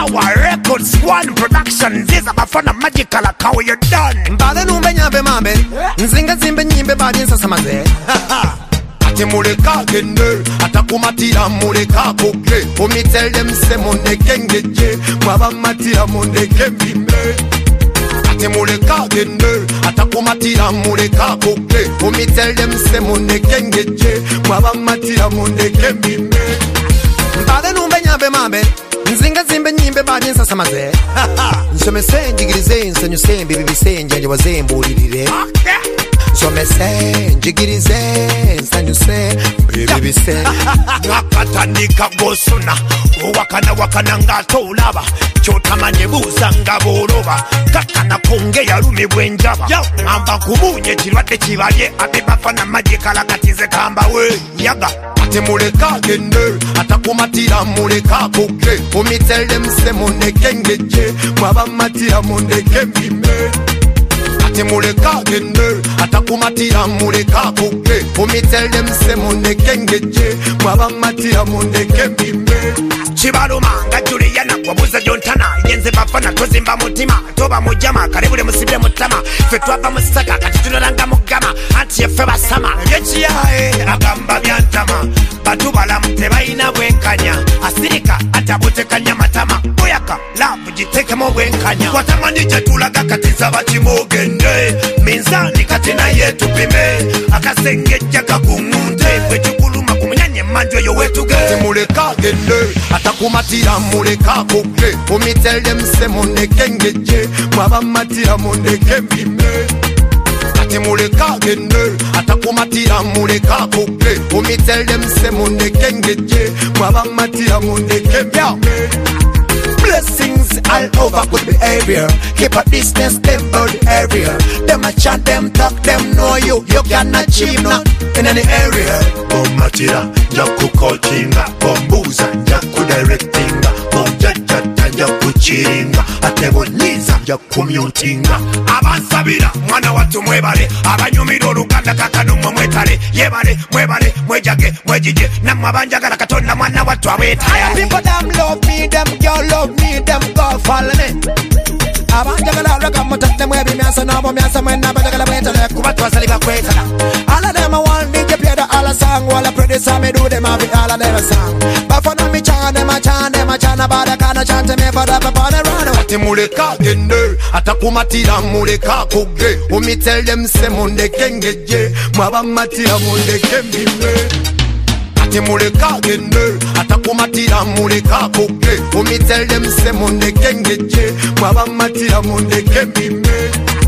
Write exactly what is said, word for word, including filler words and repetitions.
Power Records, One Production. This is a fun magical like how you done. Mbale numbe nyambe mambe nzinga zimbe nyimbe badi nsasa maze. Ati muleka gende atakumatira muleka koke. Omi tell them say mondeke ngeje mwaba matira mondeke mbime. Ati muleka gende atakumatira muleka koke. Omi tell them say mondeke ngeje mwaba matira mondeke mbime. Mbale numbe nyambe mambe nzinga zimbe nyimbe badi nsasa maze. Nsome senjigirize nsenyu sembi bibise njanje wazemburirire. Nsome senjigirize nsenyu sembi bibise. Nakatandika gosuna wakana wakana ngato ulaba chotamanye buza ngaboroba kakana konge yarumi bwenjaba ngamba kubunye kirwadde kibalye abebafana magikala katize kamba we yaga. Ati muleka gende atakumatira muleka koke. Omi tell them say mondeke ngeje mwaba matira mondeke mbime. Ati muleka gende atakumatira muleka koke. Omi tell them say mondeke ngeje mwaba matira mondeke mbime. Chibaluma nga Juliana kwabuza jontana yenze bafana tozimba mutima toba mujama karibule musibire mutama fe twava musaka kati tunalanga mugama anti yefe basama yechiyae agamba byantama batu balamute bayina bwenkanya asirika atabutekanya matama boyaka love jitekemo bwenkanya watamani jetulaga kati zabachimogende minzani kati na yetu pime akasengejja kakumunte kwechukuluma kumunyanye manjo yo wetuge. Muleka gende atakumatira muleka koke. Omi tell them say mondeke ngeje mwaba matira mondeke mbime. Ati muleka gende atakumatira muleka koke. Omi tell them say mondeke ngeje mwaba matira mondeke mbime. Blessings all over good behavior. Keep a distance, them out the area. Them a chat, them talk, them know you. You cannot achieve not in any area. Bomatira, jaku coachinga. Bombuza, jaku directinga. Bomjajata, jaku chiringa. Ateboniza, jaku mutinga. Abansabira, mwana watu mwebale. Abanyumiro lukanda kakanumwa mwetale. Yebale, mwebale, mwejage, mwejije. Namabanja katona mwana watu awetaya. People them love me, them girl love me, them go follow me. Abanja raka mutak them we be me asa no me asa when na badagala wetale kubatwa saliba kwetala. All of them I want me to play the all song while I produce me do them have all of them song. But for no me chant them a chant them a chant about the kind of chant me for the upon the run. Ati muleka gende atakumatira muleka koge. Omi tell them say mondeke ngeje mwaba matira mondeke mbime. Ati muleka gende atakumatira muleka koke. Omi tell them say mondeke ngeje mwaba matira mondeke mbime.